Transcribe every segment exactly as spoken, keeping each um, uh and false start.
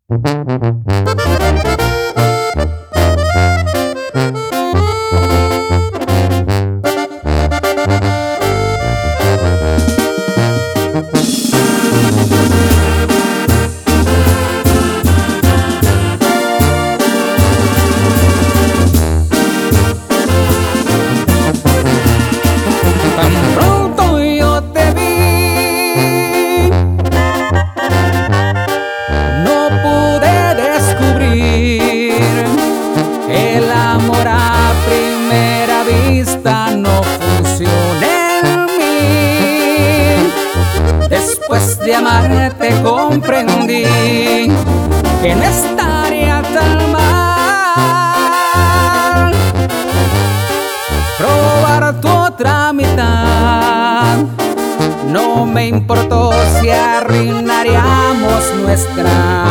El amor a primera vista no funciona en mí. Después de amarte comprendí que no estaría tan mal probar tu otra mitad. No me importó si arruinaríamos nuestra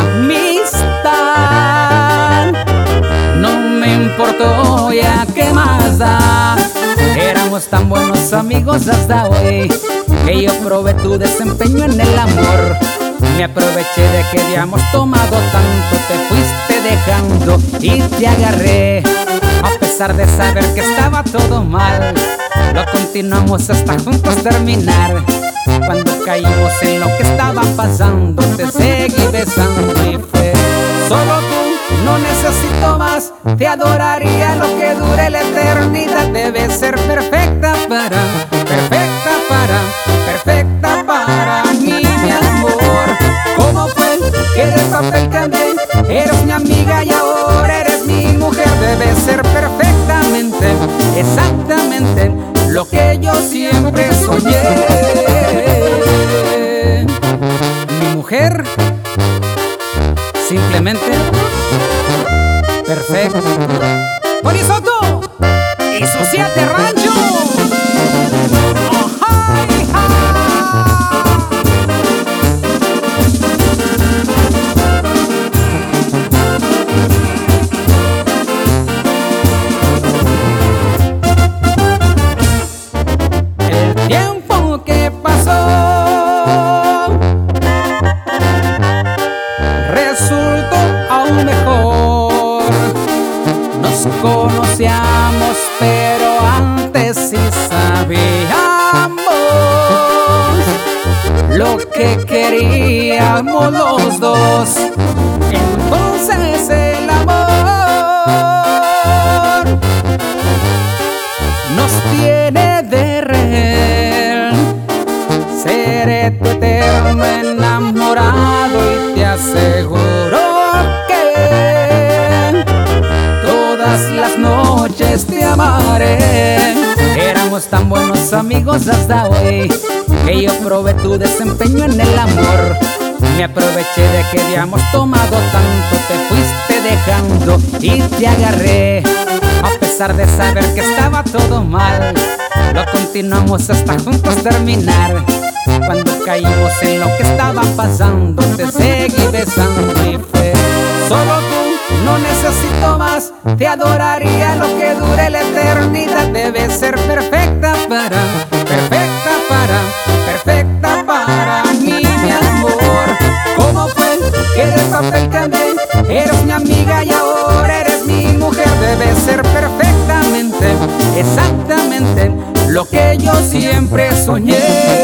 amistad. No me importó, ya que más da. Éramos tan buenos amigos hasta hoy que yo probé tu desempeño en el amor. Me aproveché de que habíamos tomado tanto, te fuiste dejando y te agarré. A pesar de saber que estaba todo mal, lo continuamos hasta juntos terminar. Cuando caímos en lo que estaba pasando, te seguí besando y fue solo tú. No necesito más, te adoraría lo que dure la eternidad. Debes ser perfecta para, perfecta para, perfecta para mí, mi amor. ¿Cómo fue que de papel cambié? Eres mi amiga y ahora eres mi mujer. Debes ser perfectamente, exactamente lo que yo siempre soñé. Mi mujer, simplemente perfecto. Boni Soto y sus siete ranchos. El tiempo que pasó resultó aún mejor. Nos conocíamos, pero antes sí sabíamos lo que queríamos los dos. Entonces el amor nos tiene de rehén. Seré tu eterno enamorado y te aseguro las noches te amaré. Éramos tan buenos amigos hasta hoy que yo probé tu desempeño en el amor. Me aproveché de que habíamos tomado tanto, te fuiste dejando y te agarré. A pesar de saber que estaba todo mal, lo continuamos hasta juntos terminar. Cuando caímos en lo que estaba pasando, te seguí besando y fue solo tú. No necesito más, te adoraría lo que dure la eternidad. Debes ser perfecta para, perfecta para, perfecta para mí, mi amor. ¿Cómo fue que de papel cambié? Eres mi amiga y ahora eres mi mujer. Debes ser perfectamente, exactamente lo que yo siempre soñé.